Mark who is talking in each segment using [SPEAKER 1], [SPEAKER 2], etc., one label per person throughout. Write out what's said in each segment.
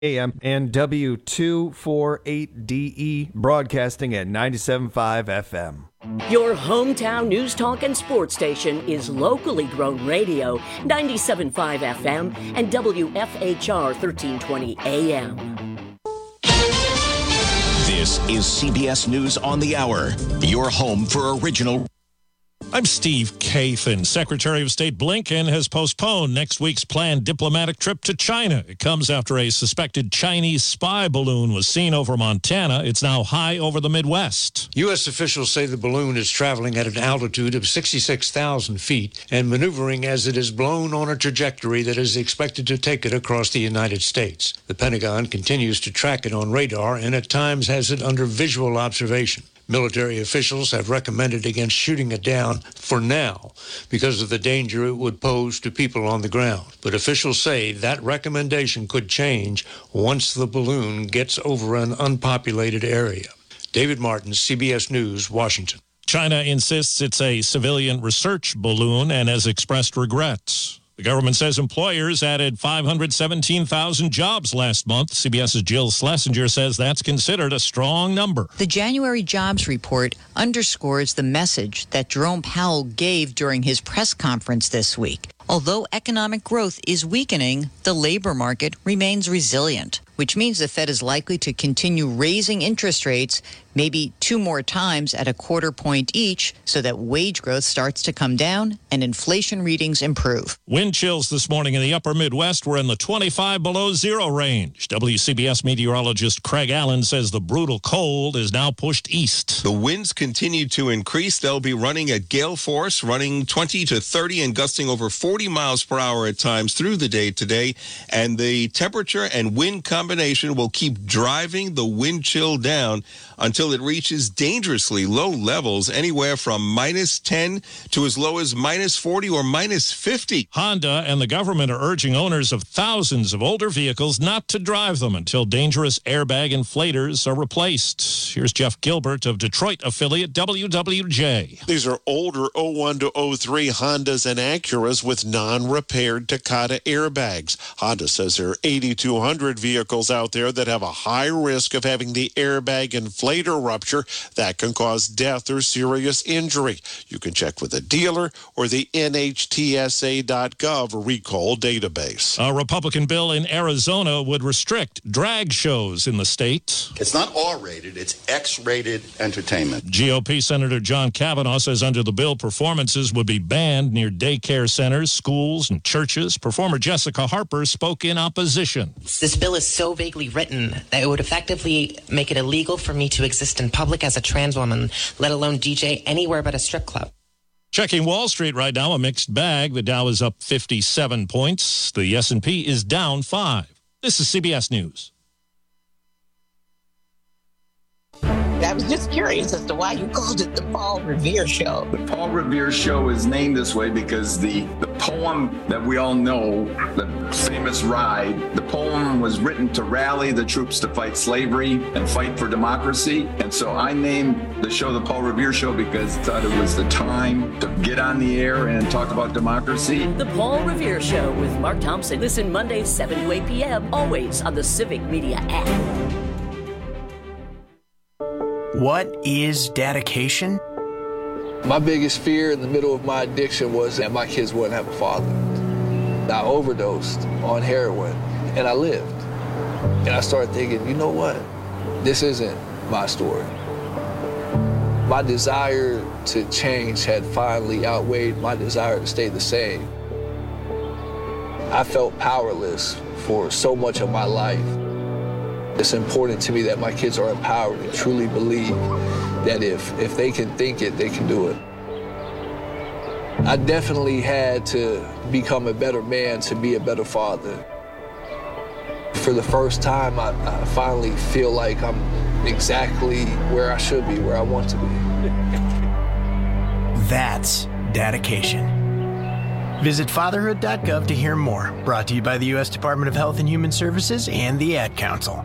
[SPEAKER 1] AM and W248DE broadcasting at 97.5 FM.
[SPEAKER 2] Your hometown news talk and sports station is locally grown radio, 97.5 FM and WFHR 1320 AM.
[SPEAKER 3] This is CBS News on the Hour, your home for original.
[SPEAKER 4] I'm Steve Kathan. Secretary of State Blinken has postponed next week's planned diplomatic trip to China. It comes after a suspected Chinese spy balloon was seen over Montana. It's now high over the Midwest.
[SPEAKER 5] U.S. officials say the balloon is traveling at an altitude of 66,000 feet and maneuvering as it is blown on a trajectory that is expected to take it across the United States. The Pentagon continues to track it on radar and at times has it under visual observation. Military officials have recommended against shooting it down for now because of the danger it would pose to people on the ground. But officials say that recommendation could change once the balloon gets over an unpopulated area. David Martin, CBS News, Washington.
[SPEAKER 4] China insists it's a civilian research balloon and has expressed regrets. The government says employers added 517,000 jobs last month. CBS's Jill Schlesinger says that's considered a strong number.
[SPEAKER 6] The January jobs report underscores the message that Jerome Powell gave during his press conference this week. Although economic growth is weakening, the labor market remains resilient, which means the Fed is likely to continue raising interest rates maybe 2 more times at a quarter point each so that wage growth starts to come down and inflation readings improve.
[SPEAKER 4] Wind chills this morning in the upper Midwest were in the 25 below zero range. WCBS meteorologist Craig Allen says the brutal cold is now pushed east.
[SPEAKER 7] The winds continue to increase. They'll be running at gale force, running 20 to 30 and gusting over 40 miles per hour at times through the day today. And the temperature and wind combination will keep driving the wind chill down until it reaches dangerously low levels, anywhere from minus 10 to as low as minus 40 or minus 50.
[SPEAKER 4] Honda and the government are urging owners of thousands of older vehicles not to drive them until dangerous airbag inflators are replaced. Here's Jeff Gilbert of Detroit affiliate WWJ.
[SPEAKER 8] These are older 01 to 03 Hondas and Acuras with non-repaired Takata airbags. Honda says there are 8,200 vehicles out there that have a high risk of having the airbag inflator rupture that can cause death or serious injury. You can check with a dealer or the NHTSA.gov recall database.
[SPEAKER 4] A Republican bill in Arizona would restrict drag shows in the state.
[SPEAKER 9] It's not R-rated, it's X-rated entertainment.
[SPEAKER 4] GOP Senator John Kavanaugh says under the bill, performances would be banned near daycare centers, schools, and churches. Performer Jessica Harper spoke in opposition.
[SPEAKER 10] This bill is so vaguely written that it would effectively make it illegal for me to exist in public as a trans woman, let alone DJ anywhere but a strip club.
[SPEAKER 4] Checking Wall Street right now, a mixed bag. The Dow is up 57 points. The S&P is down 5. This is CBS News.
[SPEAKER 11] I was just curious as to why you called it the Paul Revere Show.
[SPEAKER 12] The Paul Revere Show is named this way because the poem that we all know, the famous Ride, the poem was written to rally the troops to fight slavery and fight for democracy. And so I named the show the Paul Revere Show because I thought it was the time to get on the air and talk about democracy.
[SPEAKER 2] The Paul Revere Show with Mark Thompson. Listen Mondays 7 to 8 p.m. always on the Civic Media app.
[SPEAKER 13] What is dedication?
[SPEAKER 14] My biggest fear in the middle of my addiction was that my kids wouldn't have a father. I overdosed on heroin, and I lived. And I started thinking, you know what? This isn't my story. My desire to change had finally outweighed my desire to stay the same. I felt powerless for so much of my life. It's important to me that my kids are empowered and truly believe that if they can think it, they can do it. I definitely had to become a better man to be a better father. For the first time, I finally feel like I'm exactly where I should be, where I want to be.
[SPEAKER 13] That's dedication. Visit fatherhood.gov to hear more. Brought to you by the U.S. Department of Health and Human Services and the Ad Council.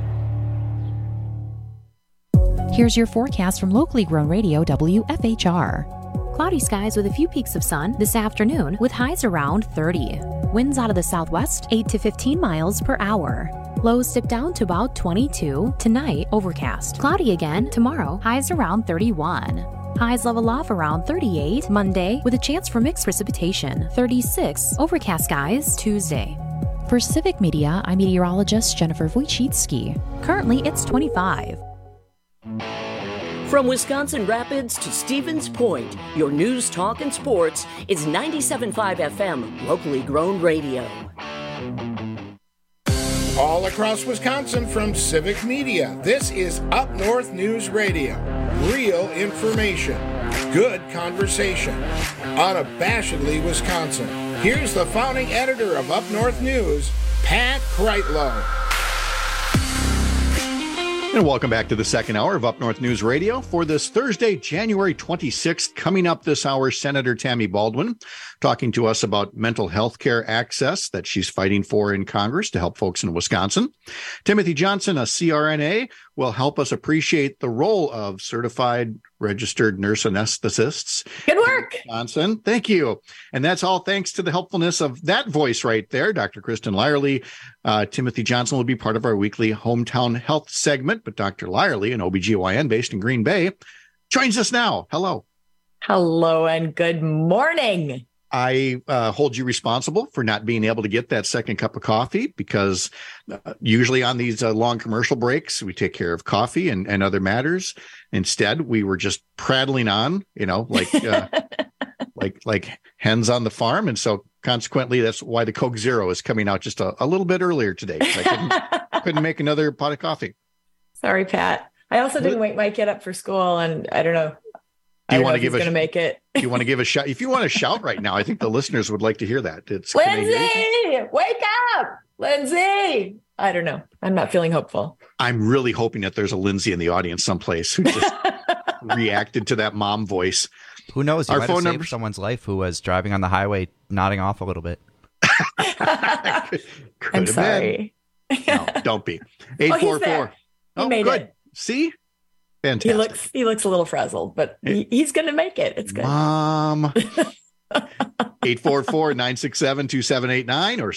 [SPEAKER 15] Here's your forecast from locally grown radio WFHR. Cloudy skies with a few peaks of sun this afternoon with highs around 30. Winds out of the southwest 8 to 15 miles per hour. Lows dip down to about 22. Tonight, overcast. Cloudy again. Tomorrow, highs around 31. Highs level off around 38 Monday with a chance for mixed precipitation. 36 overcast skies Tuesday. For Civic Media, I'm meteorologist Jennifer Wojcicki. Currently, it's 25.
[SPEAKER 2] From Wisconsin Rapids to Stevens Point, your news, talk, and sports is 97.5 FM, locally grown radio.
[SPEAKER 16] All across Wisconsin from Civic Media, this is Up North News Radio. Real information, good conversation, unabashedly Wisconsin. Here's the founding editor of Up North News, Pat Kreitlow.
[SPEAKER 17] And welcome back to the second hour of Up North News Radio for this Thursday, January 26th. Coming up this hour, Senator Tammy Baldwin talking to us about mental health care access that she's fighting for in Congress to help folks in Wisconsin. Timothy Johnson, a CRNA, will help us appreciate the role of certified registered nurse anesthetists.
[SPEAKER 18] Good work.
[SPEAKER 17] Johnson, thank you. And that's all thanks to the helpfulness of that voice right there, Dr. Kristen Lyerly. Timothy Johnson will be part of our weekly Hometown Health segment, but Dr. Lyerly, an OBGYN based in Green Bay, joins us now. Hello.
[SPEAKER 18] Hello and good morning.
[SPEAKER 17] I hold you responsible for not being able to get that second cup of coffee because usually on these long commercial breaks, we take care of coffee and other matters. Instead, we were just prattling on, like hens on the farm. And so consequently, that's why the Coke Zero is coming out just a little bit earlier today. I couldn't make another pot of coffee.
[SPEAKER 18] Sorry, Pat. I also didn't wake my kid up for school, and I don't know.
[SPEAKER 17] Do you want to give
[SPEAKER 18] going to make it?
[SPEAKER 17] Do you want to give a shout? If you want to shout right now, I think the listeners would like to hear that. It's
[SPEAKER 18] Lindsay, wake up, Lindsay. I don't know. I'm not feeling hopeful.
[SPEAKER 17] I'm really hoping that there's a Lindsay in the audience someplace who just reacted to that mom voice.
[SPEAKER 19] Who knows? You
[SPEAKER 17] Our
[SPEAKER 19] might
[SPEAKER 17] phone
[SPEAKER 19] have saved
[SPEAKER 17] number,
[SPEAKER 19] someone's life who was driving on the highway, nodding off a little bit.
[SPEAKER 18] I'm sorry.
[SPEAKER 17] No, don't be. 844.
[SPEAKER 18] He made
[SPEAKER 17] good.
[SPEAKER 18] it.
[SPEAKER 17] See? Fantastic.
[SPEAKER 18] He looks a little frazzled, but he's going to make it. It's good.
[SPEAKER 17] Mom. 844-967-2789 or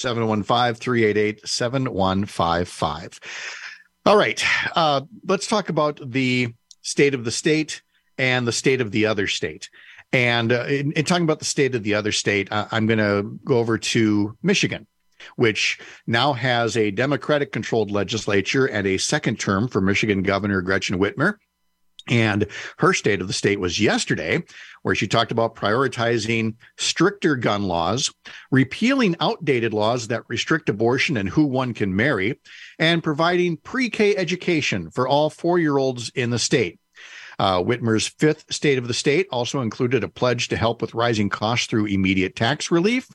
[SPEAKER 17] 715-388-7155. All right. Let's talk about the state of the state and the state of the other state. And in talking about the state of the other state, I'm going to go over to Michigan, which now has a Democratic-controlled legislature and a second term for Michigan Governor Gretchen Whitmer. And her state of the state was yesterday, where she talked about prioritizing stricter gun laws, repealing outdated laws that restrict abortion and who one can marry, and providing pre-K education for all 4-year-olds in the state. Whitmer's fifth state of the state also included a pledge to help with rising costs through immediate tax relief.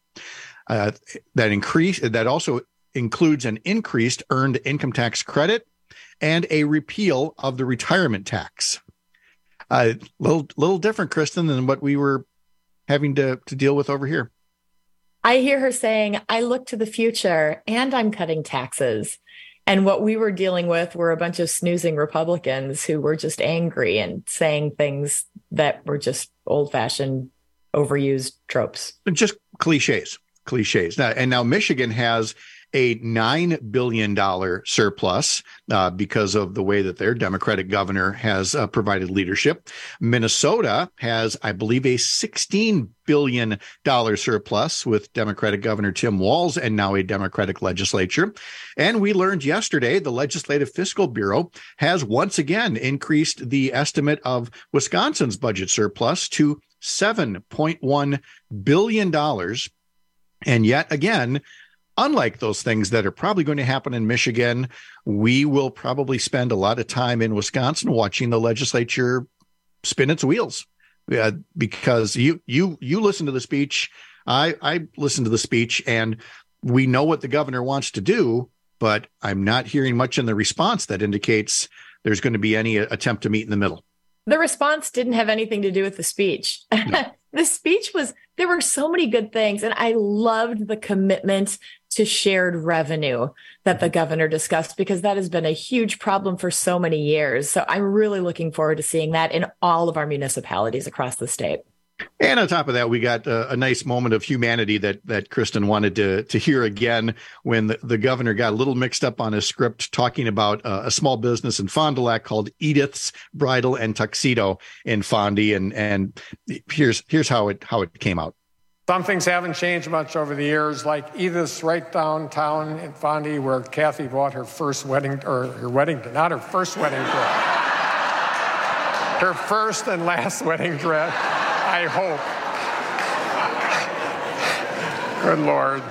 [SPEAKER 17] That also includes an increased earned income tax credit and a repeal of the retirement tax. Little different, Kristen, than what we were having to deal with over here.
[SPEAKER 18] I hear her saying, I look to the future and I'm cutting taxes. And what we were dealing with were a bunch of snoozing Republicans who were just angry and saying things that were just old-fashioned, overused tropes.
[SPEAKER 17] Just cliches. Now Michigan has a $9 billion surplus because of the way that their Democratic governor has provided leadership. Minnesota has, I believe, a $16 billion surplus with Democratic Governor Tim Walz and now a Democratic legislature. And we learned yesterday the Legislative Fiscal Bureau has once again increased the estimate of Wisconsin's budget surplus to $7.1 billion. And yet again, unlike those things that are probably going to happen in Michigan, we will probably spend a lot of time in Wisconsin watching the legislature spin its wheels. Because you listen to the speech, I listen to the speech, and we know what the governor wants to do, but I'm not hearing much in the response that indicates there's going to be any attempt to meet in the middle.
[SPEAKER 18] The response didn't have anything to do with the speech. No. The speech there were so many good things, and I loved the commitment to shared revenue that the governor discussed, because that has been a huge problem for so many years. So I'm really looking forward to seeing that in all of our municipalities across the state.
[SPEAKER 17] And on top of that, we got a nice moment of humanity that Kristen wanted to hear again when the governor got a little mixed up on his script talking about a small business in Fond du Lac called Edith's Bridal and Tuxedo in Fondy. And here's how it came out.
[SPEAKER 20] Some things haven't changed much over the years, like Edith's right downtown in Fondy, where Kathy bought her first wedding, not her first wedding dress, her first and last wedding dress, I hope. Good Lord.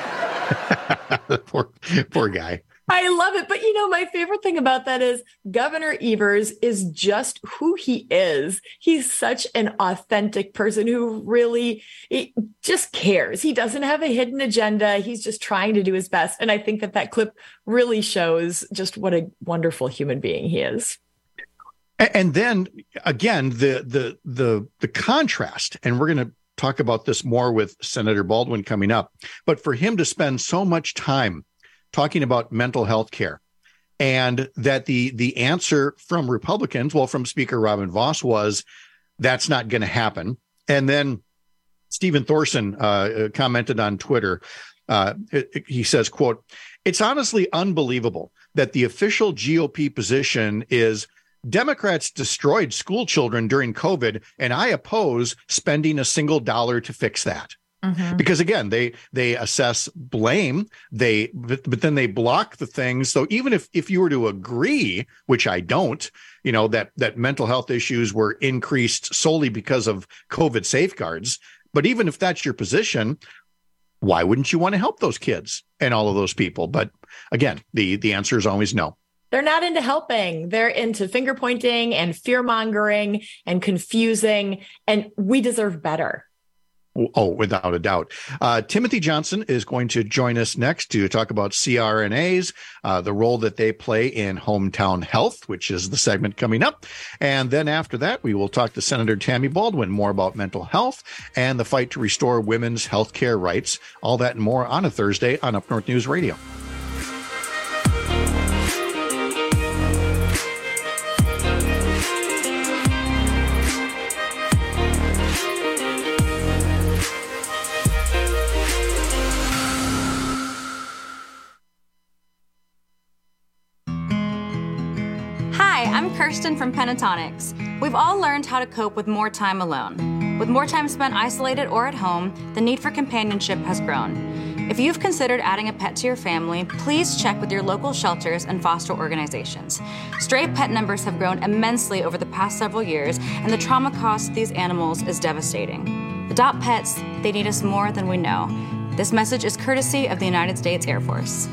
[SPEAKER 17] Poor guy.
[SPEAKER 18] I love it. But, my favorite thing about that is Governor Evers is just who he is. He's such an authentic person who really just cares. He doesn't have a hidden agenda. He's just trying to do his best. And I think that clip really shows just what a wonderful human being he is.
[SPEAKER 17] And then, again, the contrast, and we're going to talk about this more with Senator Baldwin coming up, but for him to spend so much time talking about mental health care, and that the answer from Republicans, from Speaker Robin Vos was, that's not going to happen. And then Stephen Thorson commented on Twitter. He says, quote, "It's honestly unbelievable that the official GOP position is Democrats destroyed school children during COVID, and I oppose spending a single dollar to fix that." Mm-hmm. Because again, they assess blame, but then they block the things. So even if you were to agree, which I don't, that mental health issues were increased solely because of COVID safeguards, but even if that's your position, why wouldn't you want to help those kids and all of those people? But again, the answer is always no.
[SPEAKER 18] They're not into helping. They're into finger pointing and fear mongering and confusing, and we deserve better.
[SPEAKER 17] Oh, without a doubt. Timothy Johnson is going to join us next to talk about CRNAs, the role that they play in hometown health, which is the segment coming up. And then after that, we will talk to Senator Tammy Baldwin more about mental health and the fight to restore women's health care rights. All that and more on a Thursday on Up North News Radio.
[SPEAKER 21] I'm Kirsten from Pentatonics. We've all learned how to cope with more time alone. With more time spent isolated or at home, the need for companionship has grown. If you've considered adding a pet to your family, please check with your local shelters and foster organizations. Stray pet numbers have grown immensely over the past several years, and the trauma caused to these animals is devastating. Adopt pets, they need us more than we know. This message is courtesy of the United States Air Force.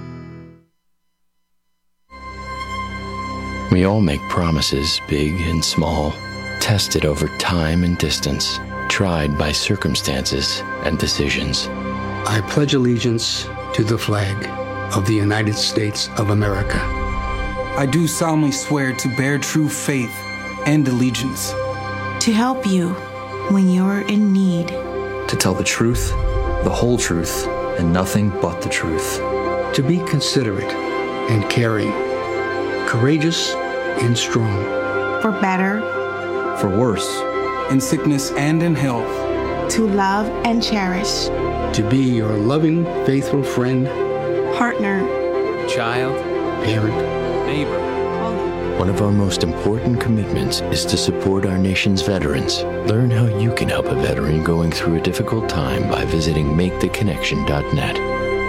[SPEAKER 22] We all make promises, big and small, tested over time and distance, tried by circumstances and decisions.
[SPEAKER 23] I pledge allegiance to the flag of the United States of America.
[SPEAKER 24] I do solemnly swear to bear true faith and allegiance.
[SPEAKER 25] To help you when you're in need.
[SPEAKER 26] To tell the truth, the whole truth, and nothing but the truth.
[SPEAKER 23] To be considerate and caring. Courageous and strong.
[SPEAKER 25] For better.
[SPEAKER 26] For worse.
[SPEAKER 24] In sickness and in health.
[SPEAKER 25] To love and cherish.
[SPEAKER 23] To be your loving, faithful friend.
[SPEAKER 25] Partner.
[SPEAKER 26] Child.
[SPEAKER 23] Parent.
[SPEAKER 26] Neighbor. One of our most important commitments is to support our nation's veterans. Learn how you can help a veteran going through a difficult time by visiting maketheconnection.net.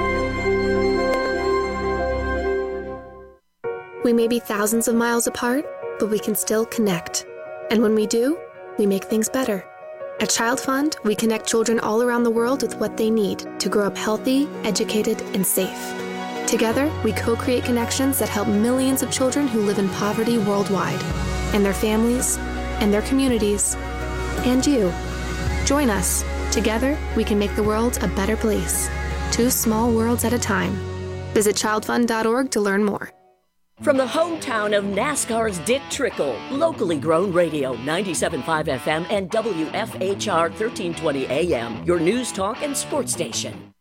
[SPEAKER 27] We may be thousands of miles apart, but we can still connect. And when we do, we make things better. At Child Fund, we connect children all around the world with what they need to grow up healthy, educated, and safe. Together, we co-create connections that help millions of children who live in poverty worldwide, and their families, and their communities, and you. Join us. Together, we can make the world a better place. 2 small worlds at a time. Visit childfund.org to learn more.
[SPEAKER 2] From the hometown of NASCAR's Dick Trickle, locally grown radio, 97.5 FM and WFHR 1320 AM, your news, talk, and sports station.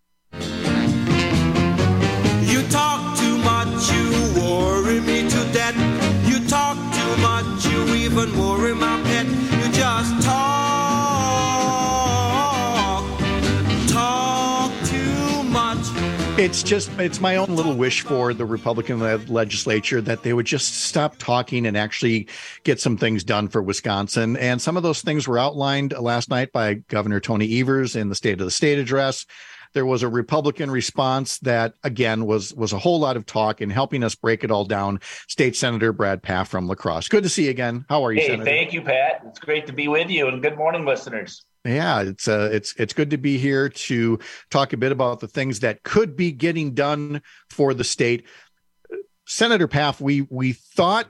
[SPEAKER 28] You talk too much, you worry me to death. You talk too much, you even worry my pet. You just talk.
[SPEAKER 17] It's my own little wish for the Republican legislature that they would just stop talking and actually get some things done for Wisconsin. And some of those things were outlined last night by Governor Tony Evers in the State of the State address. There was a Republican response that, again, was a whole lot of talk, and helping us break it all down, State Senator Brad Pfaff from La Crosse. Good to see you again. How are you, Senator?
[SPEAKER 1] Thank you, Pat. It's great to be with you, and good morning, listeners.
[SPEAKER 17] Yeah, it's good to be here to talk a bit about the things that could be getting done for the state. Senator Pfaff, we thought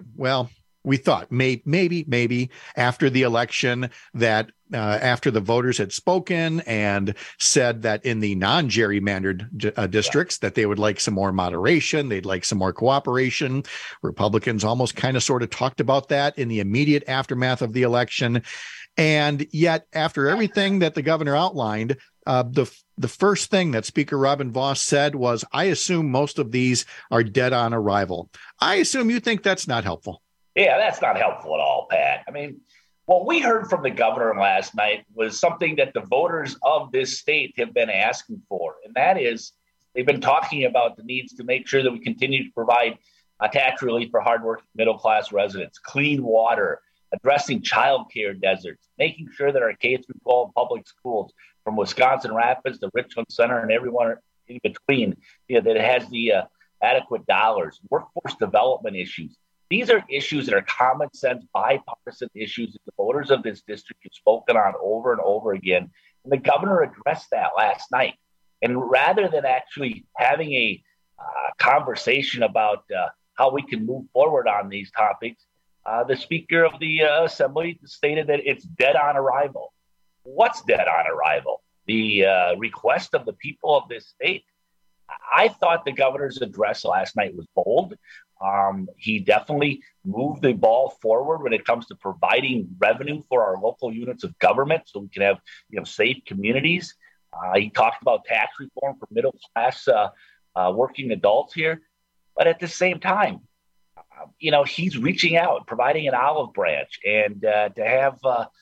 [SPEAKER 17] maybe after the election that after the voters had spoken and said that in the non-gerrymandered districts that they would like some more moderation, they'd like some more cooperation. Republicans almost kind of sort of talked about that in the immediate aftermath of the election. And yet, after everything that the governor outlined, the first thing that Speaker Robin Vos said was, I assume most of these are dead on arrival. I assume you think that's not helpful.
[SPEAKER 1] Yeah, that's not helpful at all, Pat. I mean, what we heard from the governor last night was something that the voters of this state have been asking for. And that is, they've been talking about the needs to make sure that we continue to provide tax relief for hardworking middle-class residents, clean water, addressing child care deserts, making sure that our K-12 public schools from Wisconsin Rapids to Richland Center and everyone in between, that it has the adequate dollars, workforce development issues. These are issues that are common sense, bipartisan issues that the voters of this district have spoken on over and over again. And the governor addressed that last night. And rather than actually having a conversation about how we can move forward on these topics, the Speaker of the Assembly stated that it's dead on arrival. What's dead on arrival? The request of the people of this state. I thought the governor's address last night was bold. He definitely moved the ball forward when it comes to providing revenue for our local units of government so we can have safe communities. He talked about tax reform for middle-class working adults here. But at the same time, he's reaching out, providing an olive branch, and to have,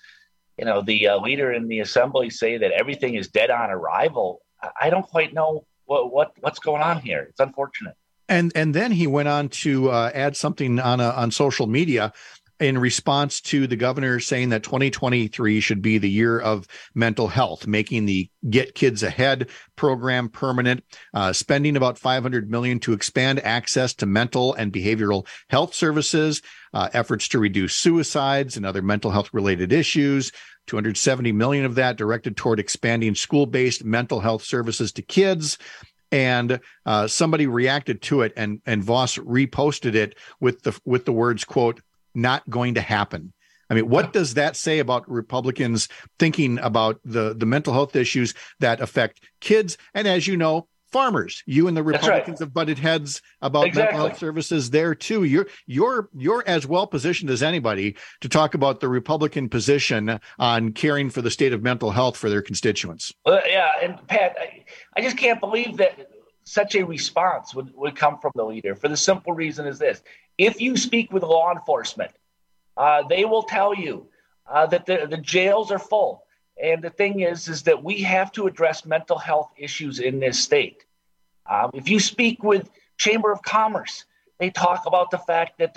[SPEAKER 1] the leader in the assembly say that everything is dead on arrival, I don't quite know what's going on here. It's unfortunate.
[SPEAKER 17] And then he went on to add something on social media in response to the governor saying that 2023 should be the year of mental health, making the Get Kids Ahead program permanent, spending about $500 million to expand access to mental and behavioral health services, efforts to reduce suicides and other mental health related issues, $270 million of that directed toward expanding school-based mental health services to kids. And somebody reacted to it, and Vos reposted it with the words, quote, "not going to happen." I mean, what does that say about Republicans thinking about the mental health issues that affect kids? And as you know, farmers. You and the Republicans have butted heads about mental health services there too. You're as well positioned as anybody to talk about the Republican position on caring for the state of mental health for their constituents.
[SPEAKER 1] Yeah, and Pat, I just can't believe that such a response would come from the leader, for the simple reason is this. If you speak with law enforcement, they will tell you that the jails are full. And the thing is that we have to address mental health issues in this state. If you speak with Chamber of Commerce, they talk about the fact that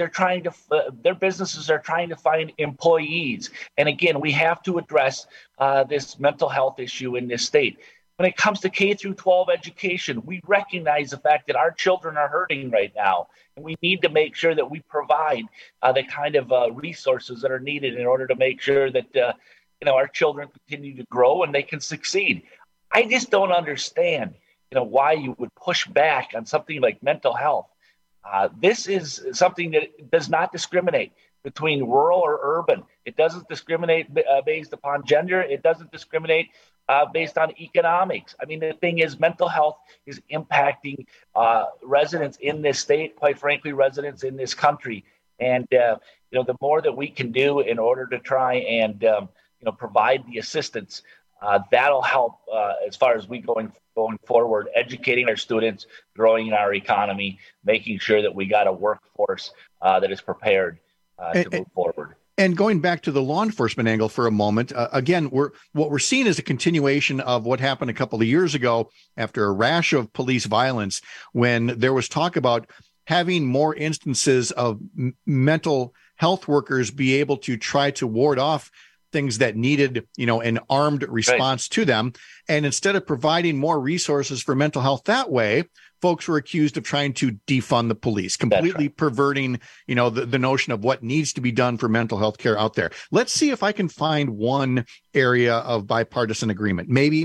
[SPEAKER 1] their businesses are trying to find employees. And again, we have to address this mental health issue in this state. When it comes to K-12 education, we recognize the fact that our children are hurting right now, and we need to make sure that we provide the kind of resources that are needed in order to make sure that our children continue to grow and they can succeed. I just don't understand, why you would push back on something like mental health. This is something that does not discriminate between rural or urban. It doesn't discriminate based upon gender. It doesn't discriminate based on economics. I mean, the thing is, mental health is impacting residents in this state, quite frankly, residents in this country. And, the more that we can do in order to try and, provide the assistance, that'll help as far as we going forward, educating our students, growing our economy, making sure that we got a workforce that is prepared to move forward.
[SPEAKER 17] And going back to the law enforcement angle for a moment, again, what we're seeing is a continuation of what happened a couple of years ago after a rash of police violence, when there was talk about having more instances of mental health workers be able to try to ward off things that needed, an armed response to them. And instead of providing more resources for mental health that way, folks were accused of trying to defund the police, completely perverting, the notion of what needs to be done for mental health care out there. Let's see if I can find one area of bipartisan agreement. Maybe.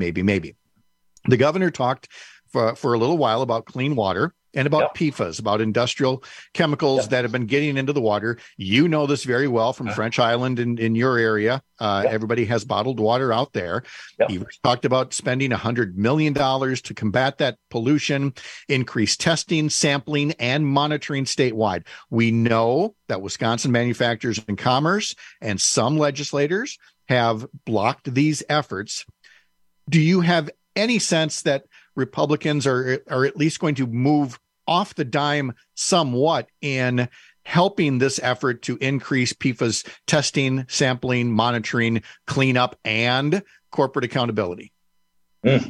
[SPEAKER 17] The governor talked for a little while about clean water and about PFAS, about industrial chemicals that have been getting into the water. You know this very well from French Island in your area. Everybody has bottled water out there. He talked about spending $100 million to combat that pollution, increase testing, sampling, and monitoring statewide. We know that Wisconsin Manufacturers and Commerce and some legislators have blocked these efforts. Do you have any sense that Republicans are at least going to move off the dime somewhat in helping this effort to increase PFAS testing, sampling, monitoring, cleanup, and corporate accountability? I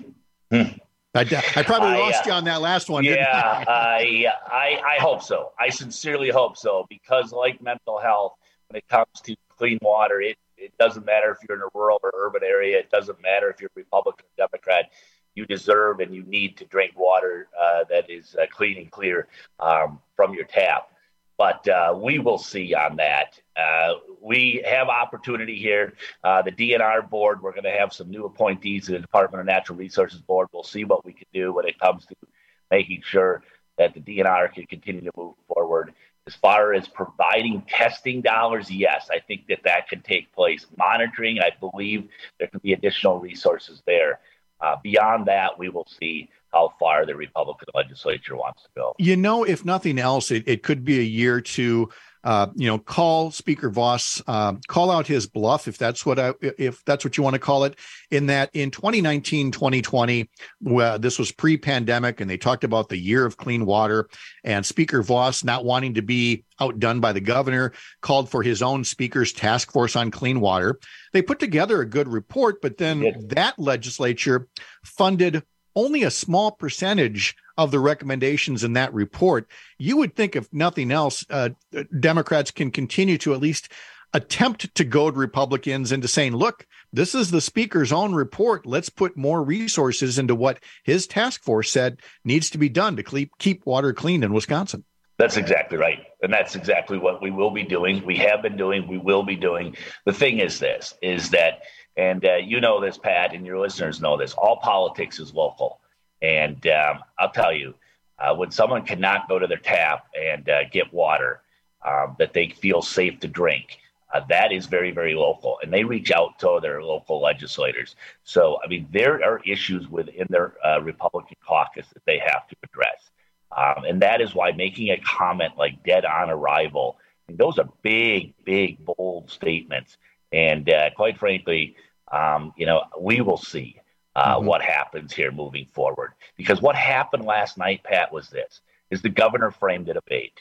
[SPEAKER 17] probably lost you on that last one.
[SPEAKER 1] Yeah, I hope so. I sincerely hope so, because like mental health, when it comes to clean water, it doesn't matter if you're in a rural or urban area. It doesn't matter if you're Republican or Democrat. You deserve and you need to drink water that is clean and clear from your tap. But we will see on that. We have opportunity here. The DNR board, we're going to have some new appointees to the Department of Natural Resources board. We'll see what we can do when it comes to making sure that the DNR can continue to move forward. As far as providing testing dollars, yes, I think that can take place. Monitoring, I believe there can be additional resources there. Beyond that, we will see how far the Republican legislature wants to go.
[SPEAKER 17] If nothing else, it could be a year to, call Speaker Vos, call out his bluff, if that's what you want to call it. In that, in 2019, 2020, this was pre-pandemic, and they talked about the year of clean water. And Speaker Vos, not wanting to be outdone by the governor, called for his own speaker's task force on clean water. They put together a good report, but then that legislature funded only a small percentage of the recommendations in that report. You would think, if nothing else, Democrats can continue to at least attempt to goad Republicans into saying, look, this is the speaker's own report. Let's put more resources into what his task force said needs to be done to keep water clean in Wisconsin.
[SPEAKER 1] That's exactly right. And that's exactly what we will be doing. We have been doing, we will be doing. The thing is this, is that, and you know this, Pat, and your listeners know this, all politics is local. And I'll tell you, when someone cannot go to their tap and get water that they feel safe to drink, that is very, very local. And they reach out to their local legislators. So, I mean, there are issues within their Republican caucus that they have to address. And that is why making a comment like dead on arrival, I mean, those are big, big, bold statements. And quite frankly, we will see what happens here moving forward. Because what happened last night, Pat, was the governor framed a debate.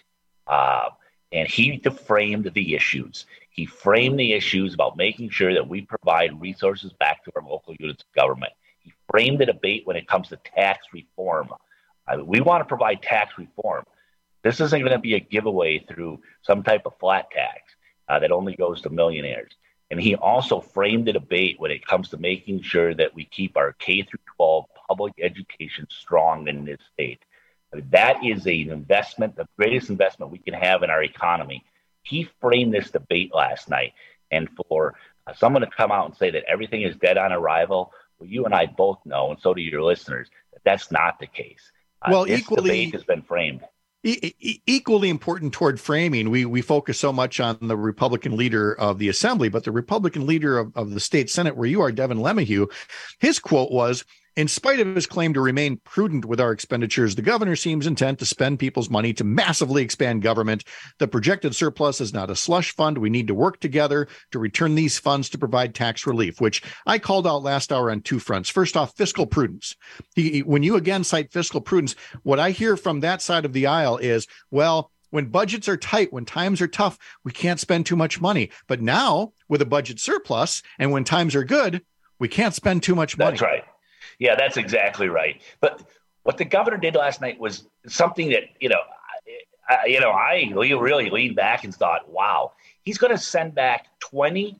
[SPEAKER 1] And he framed the issues. He framed the issues about making sure that we provide resources back to our local units of government. He framed the debate when it comes to tax reform. We want to provide tax reform. This isn't going to be a giveaway through some type of flat tax that only goes to millionaires. And he also framed the debate when it comes to making sure that we keep our K-12 public education strong in this state. I mean, that is an investment, the greatest investment we can have in our economy. He framed this debate last night. And for someone to come out and say that everything is dead on arrival, well, you and I both know, and so do your listeners, that that's not the case.
[SPEAKER 17] Well,
[SPEAKER 1] this
[SPEAKER 17] equally
[SPEAKER 1] debate has been framed.
[SPEAKER 17] Equally important toward framing, we focus so much on the Republican leader of the Assembly, but the Republican leader of the state Senate, where you are, Devin LeMahieu, his quote was, "In spite of his claim to remain prudent with our expenditures, the governor seems intent to spend people's money to massively expand government. The projected surplus is not a slush fund. We need to work together to return these funds to provide tax relief," which I called out last hour on two fronts. First off, fiscal prudence. When you again cite fiscal prudence, what I hear from that side of the aisle is, well, when budgets are tight, when times are tough, we can't spend too much money. But now with a budget surplus and when times are good, we can't spend too much money.
[SPEAKER 1] That's right. Yeah, that's exactly right. But what the governor did last night was something that, I really leaned back and thought, wow, he's going to send back 20%,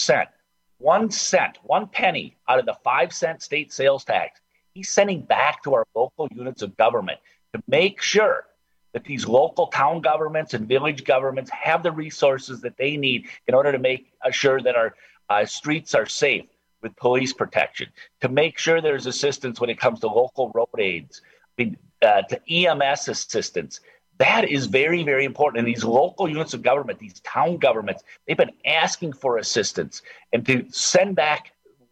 [SPEAKER 1] 1 cent, 1 penny out of the 5-cent state sales tax. He's sending back to our local units of government to make sure that these local town governments and village governments have the resources that they need in order to make sure that our streets are safe with police protection, to make sure there's assistance when it comes to local road aids, to EMS assistance. That is very, very important. And these local units of government, these town governments, they've been asking for assistance. And to send back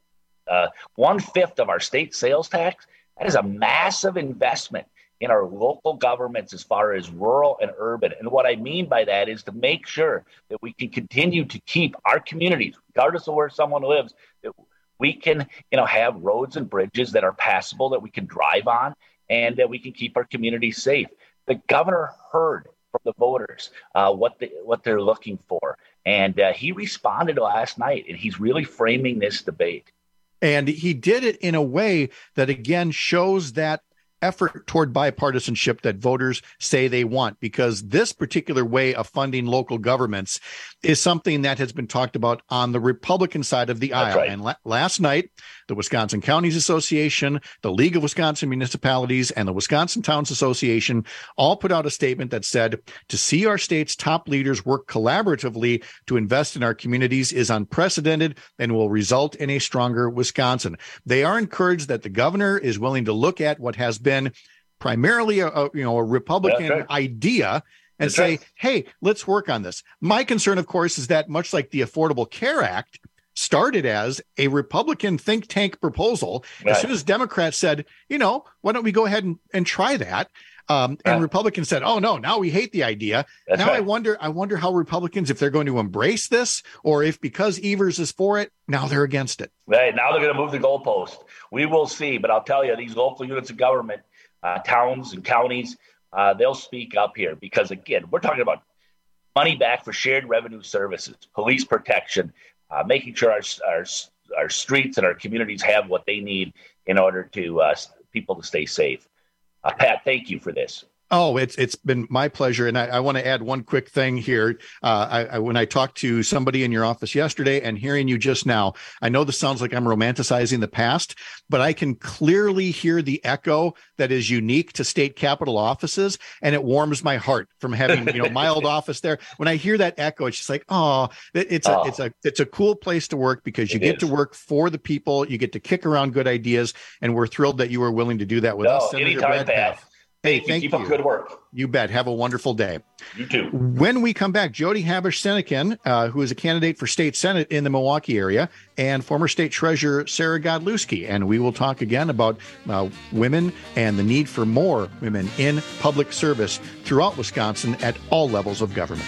[SPEAKER 1] 1/5 of our state sales tax, that is a massive investment in our local governments as far as rural and urban. And what I mean by that is to make sure that we can continue to keep our communities, regardless of where someone lives, that we can, have roads and bridges that are passable, that we can drive on, and that we can keep our communities safe. The governor heard from the voters what they're looking for, and he responded last night, and he's really framing this debate.
[SPEAKER 17] And he did it in a way that, again, shows that effort toward bipartisanship that voters say they want, because this particular way of funding local governments is something that has been talked about on the Republican side of the aisle.
[SPEAKER 1] Right.
[SPEAKER 17] And last night, the Wisconsin Counties Association, the League of Wisconsin Municipalities, and the Wisconsin Towns Association all put out a statement that said, to see our state's top leaders work collaboratively to invest in our communities is unprecedented and will result in a stronger Wisconsin. They are encouraged that the governor is willing to look at what has been primarily a Republican idea and say, hey, let's work on this. My concern, of course, is that much like the Affordable Care Act started as a Republican think tank proposal, as soon as Democrats said, why don't we go ahead and try that? And Republicans said, oh, no, now we hate the idea. I wonder how Republicans, if they're going to embrace this, or if because Evers is for it, now they're against it.
[SPEAKER 1] Right. Now they're going to move the goalpost. We will see. But I'll tell you, these local units of government, towns and counties, they'll speak up here because, again, we're talking about money back for shared revenue services, police protection, making sure our streets and our communities have what they need in order to people to stay safe. Pat, thank you for this.
[SPEAKER 17] Oh, it's been my pleasure. And I want to add one quick thing here. When I talked to somebody in your office yesterday and hearing you just now, I know this sounds like I'm romanticizing the past, but I can clearly hear the echo that is unique to state capitol offices. And it warms my heart from having, my old office there. When I hear that echo, it's just like, it's a cool place to work because you get to work for the people. You get to kick around good ideas. And we're thrilled that you were willing to do that with us.
[SPEAKER 1] Anytime, Pat.
[SPEAKER 17] Hey, thank you.
[SPEAKER 1] Keep up good work.
[SPEAKER 17] You bet. Have a wonderful day.
[SPEAKER 1] You too.
[SPEAKER 17] When we come back, Jody Habush-Senekin, who is a candidate for state senate in the Milwaukee area, and former state treasurer Sarah Godlewski. And we will talk again about women and the need for more women in public service throughout Wisconsin at all levels of government.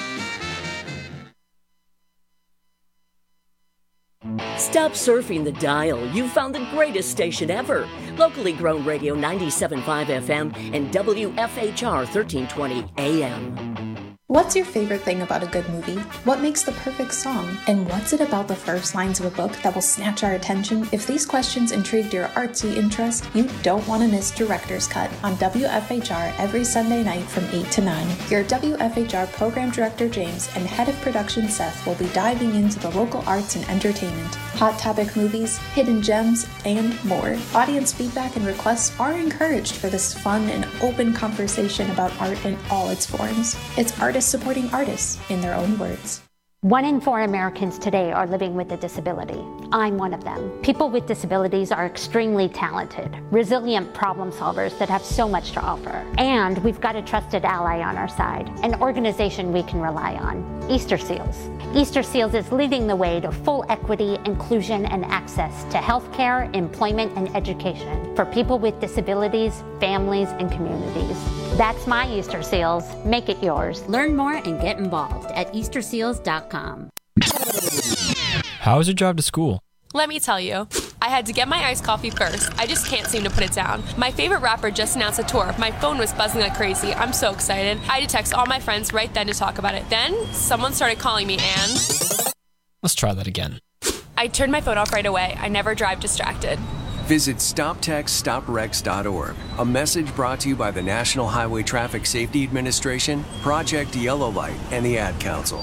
[SPEAKER 2] Stop surfing the dial. You found the greatest station ever. Locally grown radio 97.5 FM and WFHR 1320 AM.
[SPEAKER 3] What's your favorite thing about a good movie? What makes the perfect song? And what's it about the first lines of a book that will snatch our attention? If these questions intrigued your artsy interest, you don't want to miss Director's Cut on WFHR every Sunday night from 8 to 9. Your WFHR Program Director James and Head of Production Seth will be diving into the local arts and entertainment, hot topic movies, hidden gems, and more. Audience feedback and requests are encouraged for this fun and open conversation about art in all its forms. It's artists supporting artists in their own words.
[SPEAKER 4] 1 in 4 Americans today are living with a disability. I'm one of them. People with disabilities are extremely talented, resilient problem solvers that have so much to offer. And we've got a trusted ally on our side, an organization we can rely on, Easter Seals. Easter Seals is leading the way to full equity, inclusion, and access to healthcare, employment, and education for people with disabilities, families, and communities. That's my Easter Seals. Make it yours.
[SPEAKER 5] Learn more and get involved at easterseals.com.
[SPEAKER 6] How is your drive to school?
[SPEAKER 7] Let me tell you.
[SPEAKER 6] I had to get my iced coffee first. I just can't seem to put it down. My favorite rapper just announced a tour. My phone was buzzing like crazy. I'm so excited. I had to text all my friends right then to talk about it. Then someone started calling me and...
[SPEAKER 7] Let's try that again.
[SPEAKER 6] I turned my phone off right away. I never drive distracted.
[SPEAKER 8] Visit StopTextStopWrecks.org. A message brought to you by the National Highway Traffic Safety Administration, Project Yellow Light, and the Ad Council.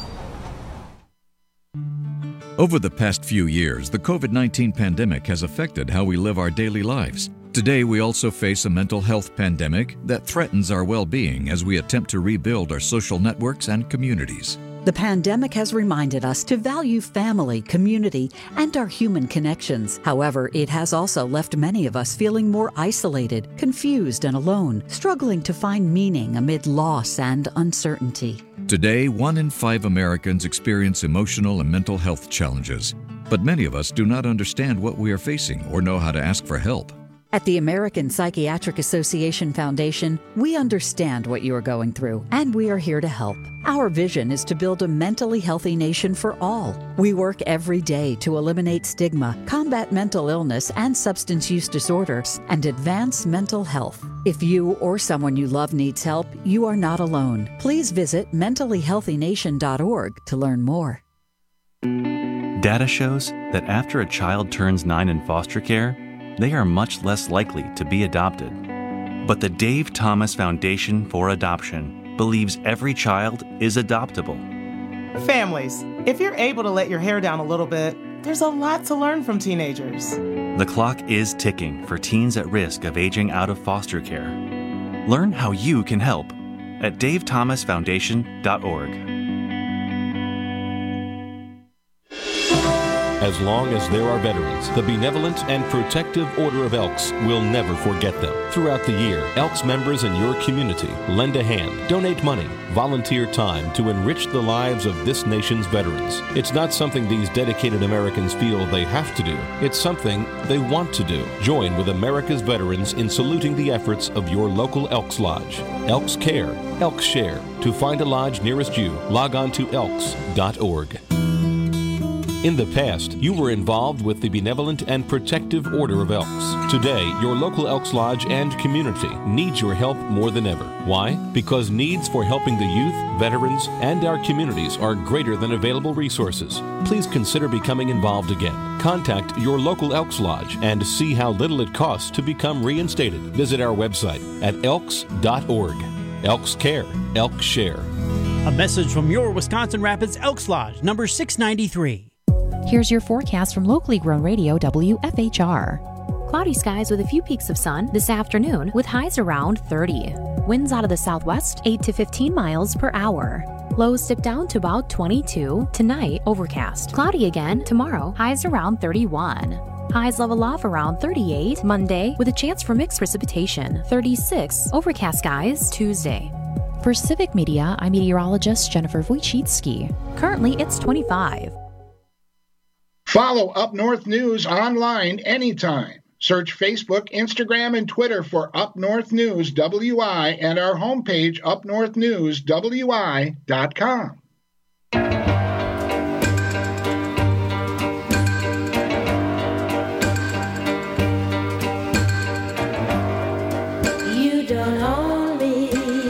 [SPEAKER 9] Over the past few years, the COVID-19 pandemic has affected how we live our daily lives. Today, we also face a mental health pandemic that threatens our well-being as we attempt to rebuild our social networks and communities.
[SPEAKER 10] The pandemic has reminded us to value family, community, and our human connections. However, it has also left many of us feeling more isolated, confused, and alone, struggling to find meaning amid loss and uncertainty.
[SPEAKER 9] Today, 1 in 5 Americans experience emotional and mental health challenges, but many of us do not understand what we are facing or know how to ask for help.
[SPEAKER 10] At the American Psychiatric Association Foundation, we understand what you are going through, and we are here to help. Our vision is to build a mentally healthy nation for all. We work every day to eliminate stigma, combat mental illness and substance use disorders, and advance mental health. If you or someone you love needs help, you are not alone. Please visit mentallyhealthynation.org to learn more.
[SPEAKER 11] Data shows that after a child turns 9 in foster care, they are much less likely to be adopted. But the Dave Thomas Foundation for Adoption believes every child is adoptable.
[SPEAKER 12] Families, if you're able to let your hair down a little bit, there's a lot to learn from teenagers.
[SPEAKER 11] The clock is ticking for teens at risk of aging out of foster care. Learn how you can help at davethomasfoundation.org.
[SPEAKER 14] As long as there are veterans, the Benevolent and Protective Order of Elks will never forget them. Throughout the year, Elks members in your community lend a hand, donate money, volunteer time to enrich the lives of this nation's veterans. It's not something these dedicated Americans feel they have to do. It's something they want to do. Join with America's veterans in saluting the efforts of your local Elks Lodge. Elks Care, Elks Share. To find a lodge nearest you, log on to elks.org. In the past, you were involved with the Benevolent and Protective Order of Elks. Today, your local Elks Lodge and community needs your help more than ever. Why? Because needs for helping the youth, veterans, and our communities are greater than available resources. Please consider becoming involved again. Contact your local Elks Lodge and see how little it costs to become reinstated. Visit our website at elks.org. Elks Care, Elks Share.
[SPEAKER 29] A message from your Wisconsin Rapids Elks Lodge, number 693.
[SPEAKER 15] Here's your forecast from locally grown radio WFHR. Cloudy skies with a few peaks of sun this afternoon with highs around 30. Winds out of the southwest 8 to 15 miles per hour. Lows dip down to about 22. Tonight, overcast. Cloudy again tomorrow, highs around 31. Highs level off around 38 Monday with a chance for mixed precipitation. 36. Overcast skies Tuesday. For Civic Media, I'm meteorologist Jennifer Wojcicki. Currently, it's 25.
[SPEAKER 16] Follow Up North News online anytime. Search Facebook, Instagram, and Twitter for Up North News WI and our homepage, upnorthnewswi.com.
[SPEAKER 30] You don't own me.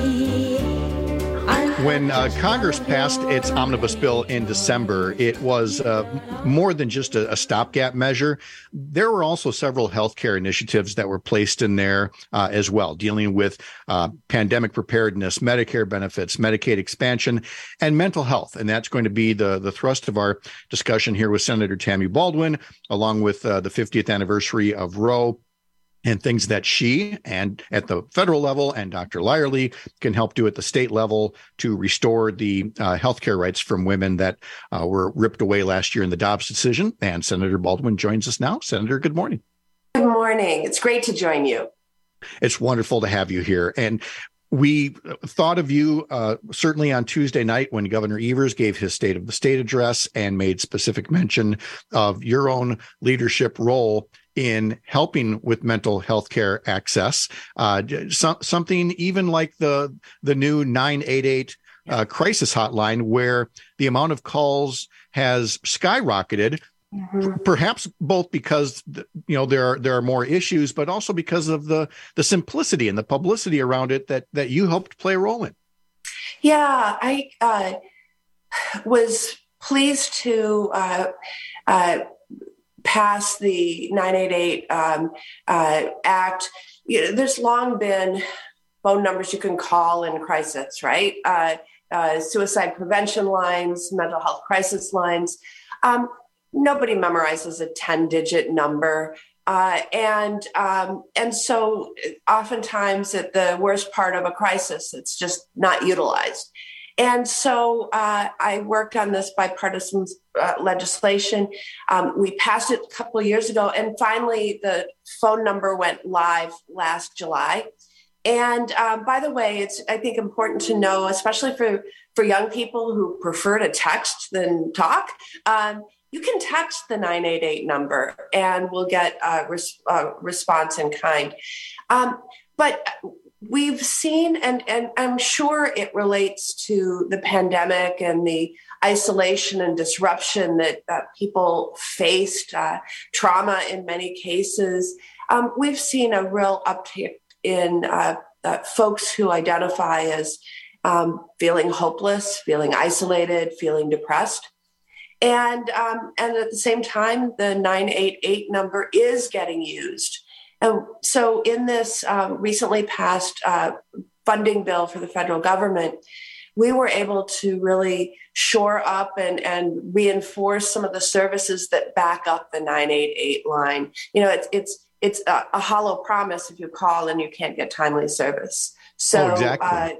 [SPEAKER 17] When Congress passed its omnibus bill in December, it was more than just a stopgap measure. There were also several healthcare initiatives that were placed in there as well, dealing with pandemic preparedness, Medicare benefits, Medicaid expansion, and mental health. And that's going to be the thrust of our discussion here with Senator Tammy Baldwin, along with the 50th anniversary of Roe, and things that she and at the federal level and Dr. Lyerly can help do at the state level to restore the healthcare rights from women that were ripped away last year in the Dobbs decision. And Senator Baldwin joins us now. Senator, good morning.
[SPEAKER 31] Good morning. It's great to join you.
[SPEAKER 17] It's wonderful to have you here. And we thought of you certainly on Tuesday night when Governor Evers gave his State of the State address and made specific mention of your own leadership role in helping with mental health care access, something even like the new 988 crisis hotline, where the amount of calls has skyrocketed. Perhaps both because there are more issues, but also because of the simplicity and the publicity around it that you helped play a role in.
[SPEAKER 31] Yeah, I was pleased to pass the 988 Act. There's long been phone numbers you can call in crisis, right? Suicide prevention lines, mental health crisis lines. Nobody memorizes a 10-digit number. And so oftentimes at the worst part of a crisis, it's just not utilized. And so I worked on this bipartisan legislation. We passed it a couple of years ago, and finally the phone number went live last July. And by the way, it's, I think, important to know, especially for young people who prefer to text than talk, you can text the 988 number and we'll get a response in kind. But we've seen, and I'm sure it relates to the pandemic and the isolation and disruption that people faced, trauma in many cases. We've seen a real uptick in folks who identify as feeling hopeless, feeling isolated, feeling depressed. And at the same time, the 988 number is getting used. And so in this recently passed funding bill for the federal government, we were able to really shore up and reinforce some of the services that back up the 988 line. You know, it's a hollow promise if you call and you can't get timely service. So,
[SPEAKER 17] exactly.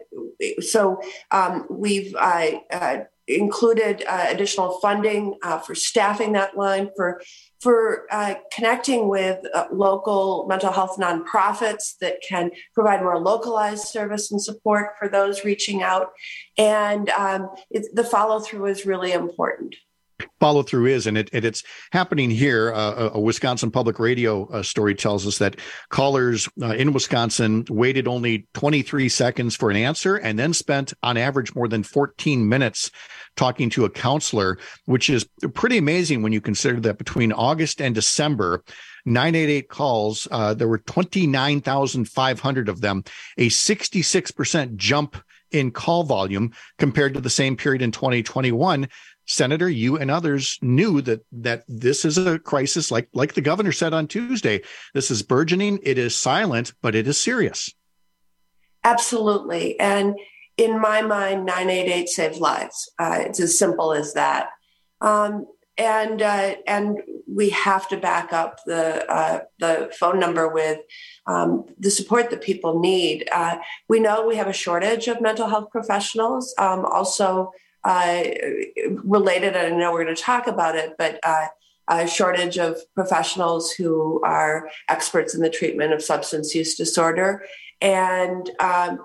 [SPEAKER 31] We've included additional funding for staffing that line, for connecting with local mental health nonprofits that can provide more localized service and support for those reaching out. And the follow through is really important.
[SPEAKER 17] Follow through is, and it's happening here. A Wisconsin Public Radio story tells us that callers in Wisconsin waited only 23 seconds for an answer and then spent on average more than 14 minutes talking to a counselor, which is pretty amazing when you consider that between August and December, 988 calls, there were 29,500 of them, a 66% jump in call volume compared to the same period in 2021. Senator, you and others knew that this is a crisis, like the governor said on Tuesday. This is burgeoning. It is silent, but it is serious.
[SPEAKER 31] Absolutely. And in my mind, 988 saves lives. It's as simple as that. And we have to back up the phone number with the support that people need. We know we have a shortage of mental health professionals. Also, related, and I know we're going to talk about it, but a shortage of professionals who are experts in the treatment of substance use disorder. And at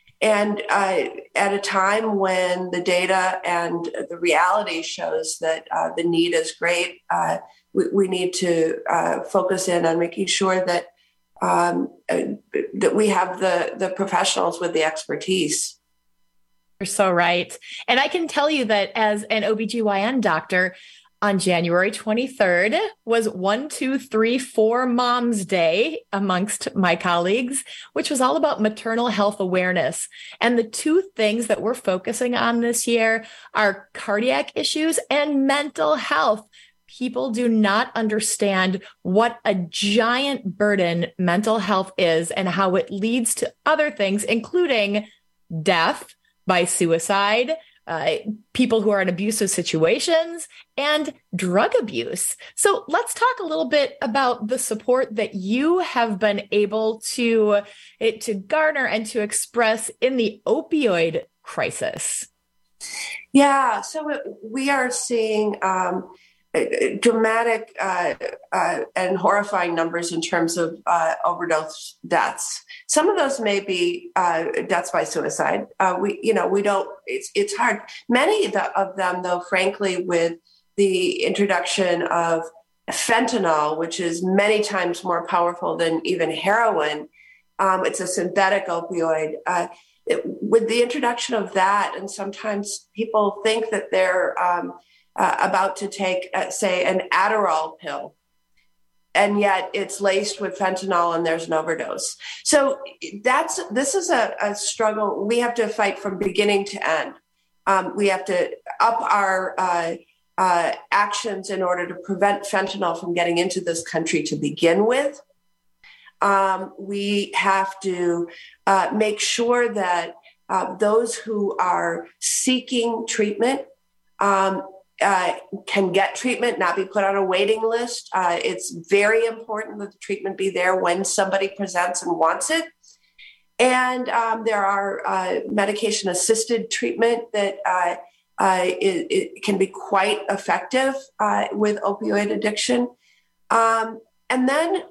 [SPEAKER 31] a time when the data and the reality shows that the need is great, we need to focus in on making sure that that we have the professionals with the expertise.
[SPEAKER 13] You're so right. And I can tell you that as an OBGYN doctor, on January 23rd was 1-2-3-4 Moms Day amongst my colleagues, which was all about maternal health awareness. And the two things that we're focusing on this year are cardiac issues and mental health. People do not understand what a giant burden mental health is and how it leads to other things, including death by suicide, people who are in abusive situations, and drug abuse. So let's talk a little bit about the support that you have been able to garner and to express in the opioid crisis.
[SPEAKER 31] Yeah, so we are seeing dramatic and horrifying numbers in terms of overdose deaths. Some of those may be deaths by suicide. We don't. It's hard. Many of them, though, frankly, with the introduction of fentanyl, which is many times more powerful than even heroin, it's a synthetic opioid. With the introduction of that, and sometimes people think that they're about to take, say, an Adderall pill, and yet it's laced with fentanyl and there's an overdose. So this is a struggle we have to fight from beginning to end. We have to up our actions in order to prevent fentanyl from getting into this country to begin with. We have to make sure that those who are seeking treatment can get treatment, not be put on a waiting list. It's very important that the treatment be there when somebody presents and wants it. And there are medication-assisted treatment that it can be quite effective with opioid addiction. And then,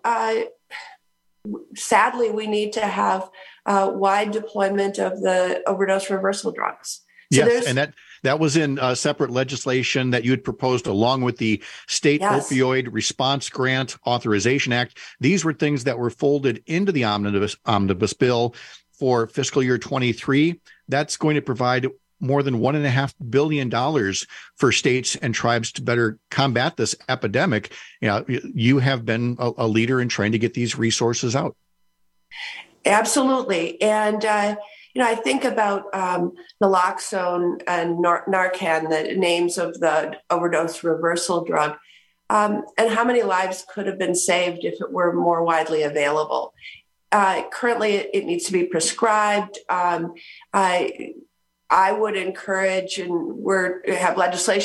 [SPEAKER 31] sadly, we need to have wide deployment of the overdose reversal drugs. So
[SPEAKER 17] yes, and that was in separate legislation that you had proposed along with the State Opioid Response Grant Authorization Act. These were things that were folded into the omnibus bill for fiscal year 23. That's going to provide more than $1.5 billion for states and tribes to better combat this epidemic. You have been a leader in trying to get these resources out.
[SPEAKER 31] Absolutely. And, I think about naloxone and Narcan, the names of the overdose reversal drug, and how many lives could have been saved if it were more widely available. Currently, it needs to be prescribed. I would encourage, and we have legislation